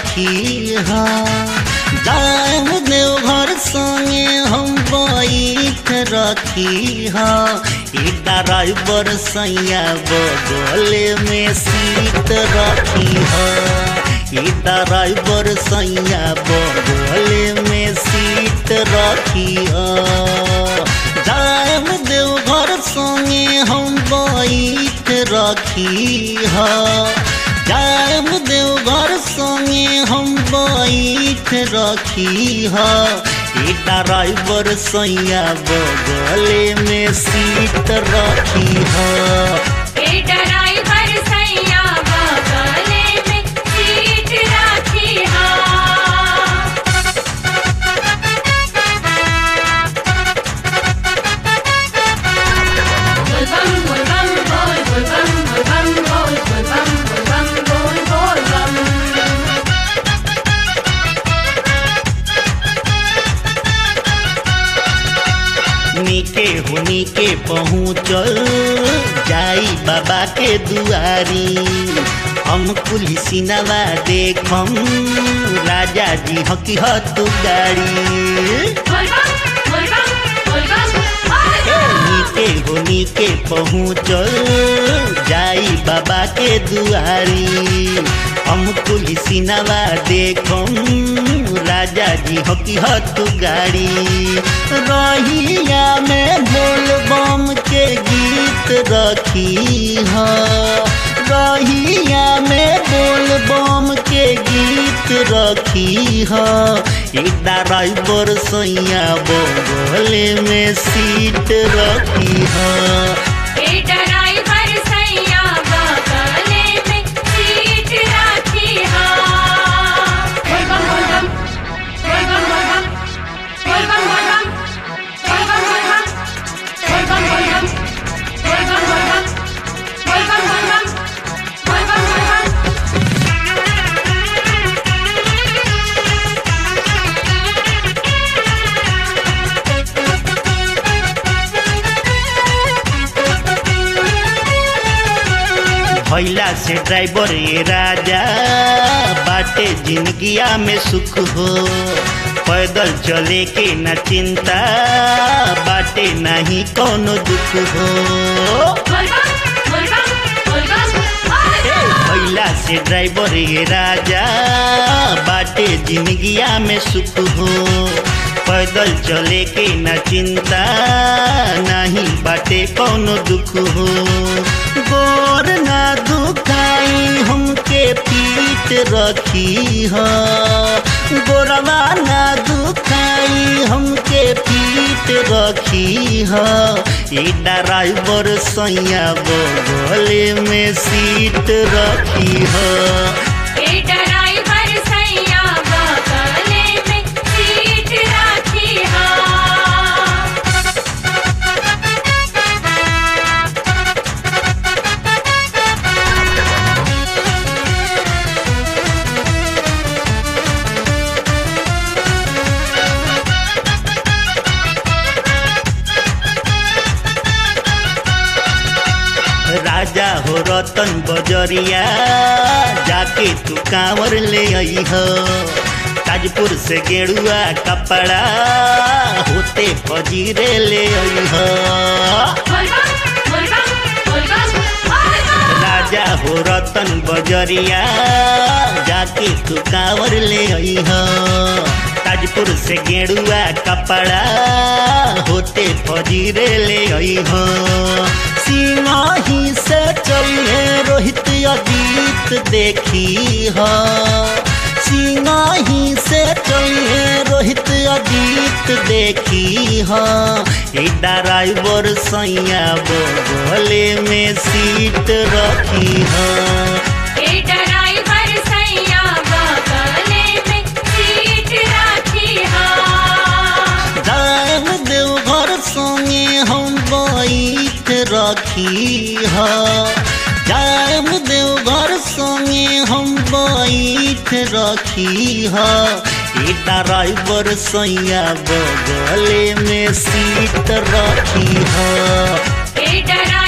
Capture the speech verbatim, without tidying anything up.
रखी हा जाम देवघर संगे हम बैठ रखी हा ड्राइवर सैया बगले में सीट रखी हा ड्राइवर सैया बगले में सीट रखी हा जाम देवघर संगे हम बैठ रखी हा जाम देवघर संगे हम बैठ रखी हा ड्राइवर सैया बगले में सीट रखी हा ड्राइवर सैया बगले में सीट रखी हा बोल बम बोल बम बोल बोल बम बोल बम बोल बोल बम बोल बम बोल बोल बम नीके हो नीके पहुँचल जाई बाबा के दुआरी हम कुली सिनवा देखम राजा जी हकी हत गाड़ी बोल बम बोल बम बोल बम नीके हो नीके पहुँचल जाई बाबा के दुआरी हम कुली सिनवा देखम राजा जी हकी हत गाड़ी रहिया में बोल बम के गीत रखी हा रहिया में बोल बम के गीत रखी हा ड्राइवर सैया बगले में सीट रखी हा ड्राइवर सैया बगले में सीट रखी हा बोल बम बोल बम बोल बम बोल बम बोल बम बोल बम बोल बम बोल बम बोल बम बोल बम बोल बम बोल बम बोल बम बोल बम बोल बम बोल बम बोल बम भैला से ड्राइवर ये राजा बाटे जिंदगिया में सुख हो पैदल चले के न चिंता बाटे नहीं कोनो दुख हो बोल बम बोल बम बोल बम भैला से ड्राइवर ये राजा बाटे जिंदगिया में सुख हो पैदल चले के न चिंता नहीं बाटे कोनो दुख हो गोर ना दुखाई हमके पीठ रखी हा गोरवा ना दुखाई हमके पीठ रखी हा ड्राइवर सैया बगले में सीट रखी हा ड्राइवर सैया बगले में सीट रखी हा राजा हो रतन बजरिया जाके तू कांवर ले आई हो ताजपुर से गेरुआ कपड़ा होते फजीरे ले आई हो बोल बम बोल बम बोल बम राजा हो रतन बजरिया जाके तू कांवर ले आई हो ताजपुर से गेरुआ कपड़ा होते फजीरे ले आई हो सिंगाही से चले रोहित अजीत देखी हा सिंगाही से चले रोहित अजीत देखी हा ड्राइवर सैया बगले में सीट रखी हा ड्राइवर सैया बगले में सीट रखी हा जाम देवघर संगे हम बैठ रखी हा जाम देवघर संगे हम बैठ रखी हा ड्राइवर सैया बगले में सीट रखी हा ड्राइवर